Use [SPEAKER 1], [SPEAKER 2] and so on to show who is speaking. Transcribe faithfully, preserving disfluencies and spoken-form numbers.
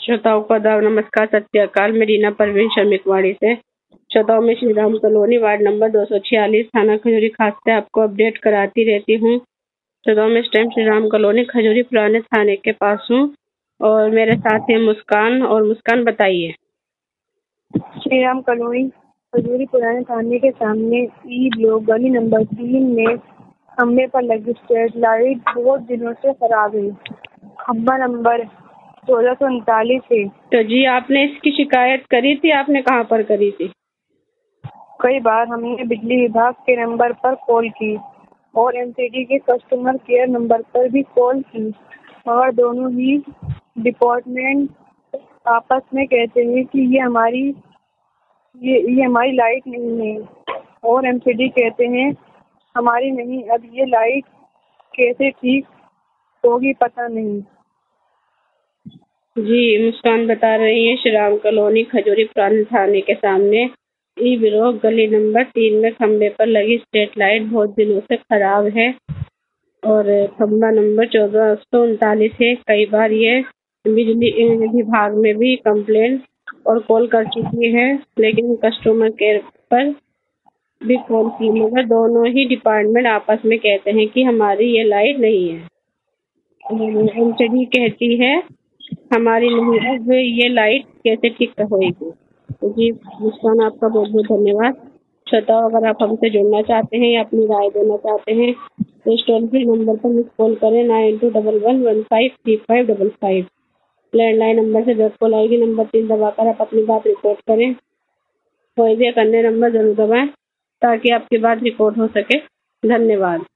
[SPEAKER 1] श्रोताओं को आदाब, नमस्कार, सत श्री अकाल। मैं रीना परवीन श्रमिकवाड़ी से। श्रोताओं में Shri Ram colony ward number दो सौ छियालीस थाना खजूरी खास से आपको अपडेट कराती रहती हूँ। श्रोताओं में इस टाइम श्री राम कॉलोनी खजूरी पुराने थाने के पास हूँ और मेरे साथ है मुस्कान। और मुस्कान बताइए।
[SPEAKER 2] श्री राम कॉलोनी खजूरी पुराने थाने के सामने ई ब्लॉक गली नंबर तीन में खम्भे पर लगी स्ट्रीट लाइट बहुत दिनों से खराब है। खम्भा नंबर सोलह सौ उनतालीस है।
[SPEAKER 1] तो जी आपने इसकी शिकायत करी थी? आपने कहाँ पर करी थी?
[SPEAKER 2] कई बार हमने बिजली विभाग के नंबर पर कॉल की और एमसीडी के कस्टमर केयर नंबर पर भी कॉल की, मगर दोनों ही डिपार्टमेंट आपस में कहते हैं कि ये हमारी ये ये हमारी लाइट नहीं है और एमसीडी कहते हैं हमारी नहीं। अब ये लाइट कैसे ठीक होगी पता नहीं।
[SPEAKER 1] जी मुस्कान बता रही है, श्री राम कॉलोनी खजूरी पुराने थाने के सामने ई ब्लॉक गली नंबर तीन में खंबे पर लगी स्ट्रीट लाइट बहुत दिनों से खराब है और खंबा नंबर चौदह सौ उनतालीस है। कई बार ये बिजली विभाग में भी कंप्लेंट और कॉल कर चुकी है, लेकिन कस्टमर केयर पर भी कॉल की, मगर दोनों ही डिपार्टमेंट आपस में कहते हैं कि हमारी ये लाइट नहीं है। एमसीडी कहती है हमारी नहीं। अब ये लाइट कैसे ठीक होएगी? तो जी मुस्कान, आपका बहुत बहुत धन्यवाद। श्रोताओं, अगर आप हमसे जुड़ना चाहते हैं या अपनी राय देना चाहते हैं तो इस टोल फ्री नंबर पर मिस कॉल करें nine two double one one five three five double five. Landline number से जब कॉल आएगी नंबर तीन दबाकर आप अपनी बात रिकॉर्ड करें। कोई भी अन्य नंबर जरूर दबाएं ताकि आपकी बात रिकॉर्ड हो सके। धन्यवाद।